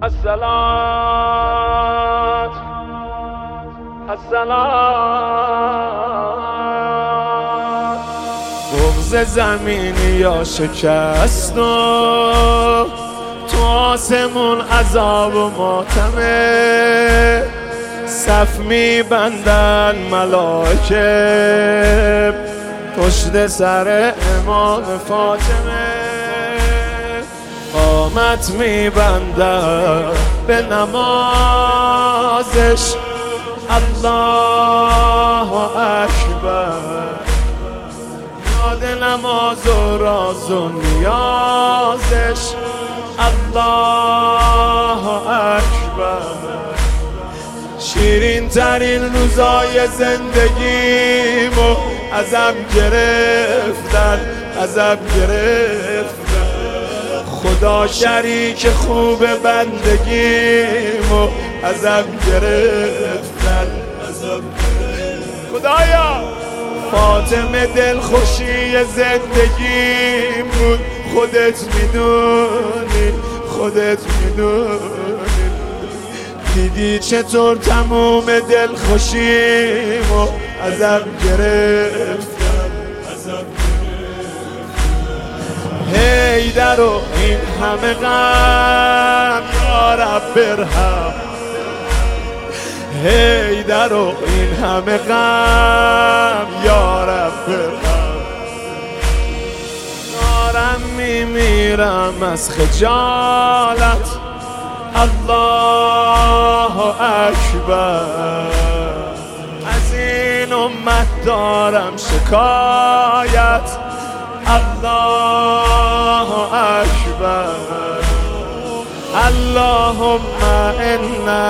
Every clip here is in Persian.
الصلاة الصلاة. بغض زمینی یا شکست و تو آسمون عذاب و ماتمه، صف میبندن ملائکه پشت سر امام فاطمه، قامت میبندن به نمازش الله اکبر، یاد نماز و راز و نیازش الله اکبر. شیرین ترین روزای زندگیمو ازم گرفتن، ازم گرفتن. خدا شریک خوب بندگیمو ازم گرفتن، ازم گرفتن. خدایا فاطمه دلخوشی زندگیم بود، خودت میدونی، خودت میدونی. دیدی چطور تموم دلخوشیمو ازم گرفتن، ازم گرفتن. حیدر و این همه غم یا رب برهم، حیدر و این همه غم یا رب برهم. دارم میمیرم از خجالت الله اکبر. از این امت دارم شکایت الله اکبر. اللهم انا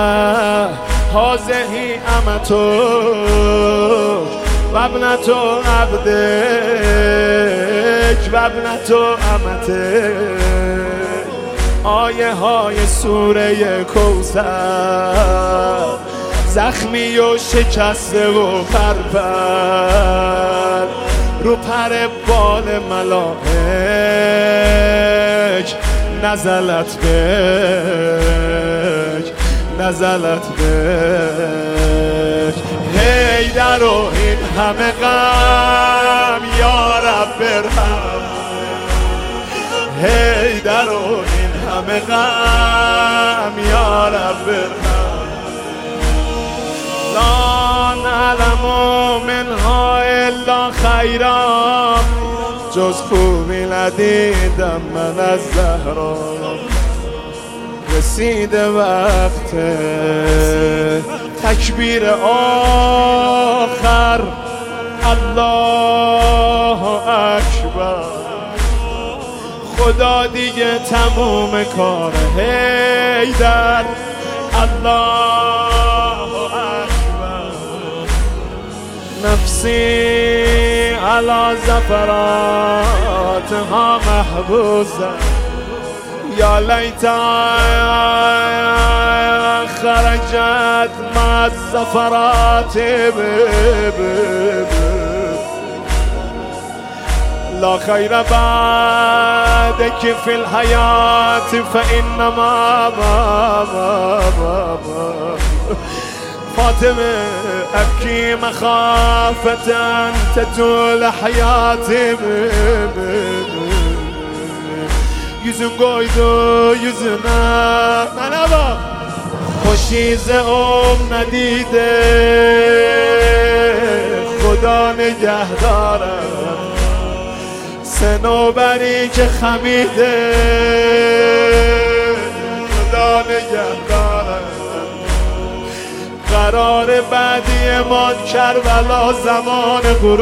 هذه امتک و ابنة عبدک و ابنة امتک. آیه های سوره کوثر زخمی و شکسته و پرپر، رو پر بال ملائک نزلت بک، نزلت بک. حیدر و این همه غم یا رب برهم، حیدر و این همه غم یا رب برهم. لا نعلم منها الا خیرا، جز خوبی ندیدم من از زهرا. رسیده وقت تکبیر آخر الله اکبر. خدا دیگه تموم کار حیدر الله اکبر. نفسی علی زفراتها محبوسه، یا لیتها خرجت مع الزفرات لا خیر بعدک فی الحیات فانما فاطمه ابکی مخافة تطول حیاتی. yüzün koydu yüzüne merhaba, خوشیزه ندیده خدا نگهداره. صنوبری که خمیده خدا نگهداره. قرار بعدی ما کربلا زمان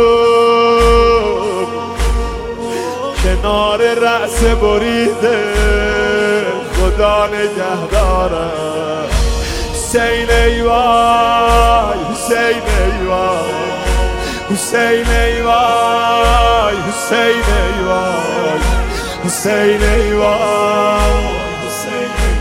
غروب، کنار رأس بریده خدا نگهداره. حسین ای وای، حسین ای وای، حسین ای وای، حسین ای وای، حسین ای وای، حسین ای وای.